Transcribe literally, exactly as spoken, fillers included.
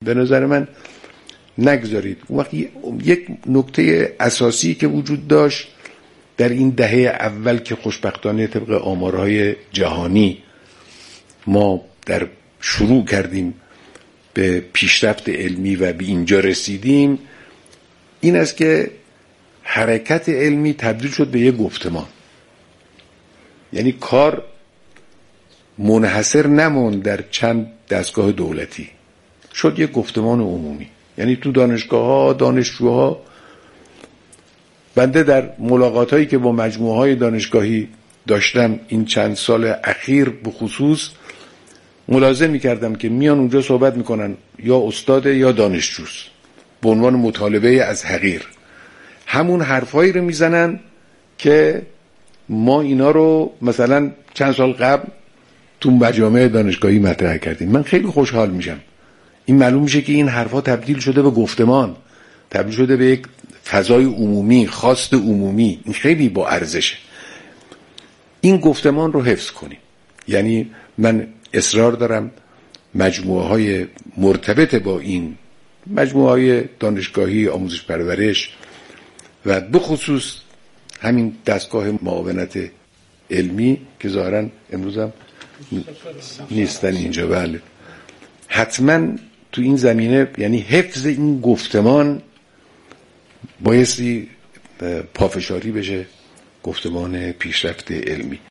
به نظر من نگذارید. اون وقت یک نکته اساسی که وجود داشت در این دهه اول که خوشبختانه طبق آمارهای جهانی ما در شروع کردیم به پیشرفت علمی و به اینجا رسیدیم، این است که حرکت علمی تبدیل شد به یک گفتمان. یعنی کار منحصر نموند در چند دستگاه دولتی، شد یک گفتمان عمومی. یعنی تو دانشگاه ها، دانشجوها، بنده در ملاقات هایی که با مجموعه های دانشگاهی داشتم این چند سال اخیر به خصوص، ملاحظه می‌کردم که میان اونجا صحبت میکنن یا استاد یا دانشجوست به عنوان مطالبه از حقیر، همون حرفایی رو میزنن که ما اینا رو مثلا چند سال قبل تو مجامع دانشگاهی مطرح کردیم. من خیلی خوشحال میشم. این معلوم میشه که این حرفا تبدیل شده به گفتمان، تبدیل شده به یک فضای عمومی، خواست عمومی. این خیلی با ارزشه. این گفتمان رو حفظ کنیم. یعنی من اصرار دارم مجموعه های مرتبط با این، مجموعه های دانشگاهی، آموزش پرورش و به خصوص همین دستگاه معاونت علمی که ظاهرا امروز هم نیستن اینجا، بله، حتما تو این زمینه، یعنی حفظ این گفتمان بایستی پافشاری بشه، گفتمان پیشرفت علمی.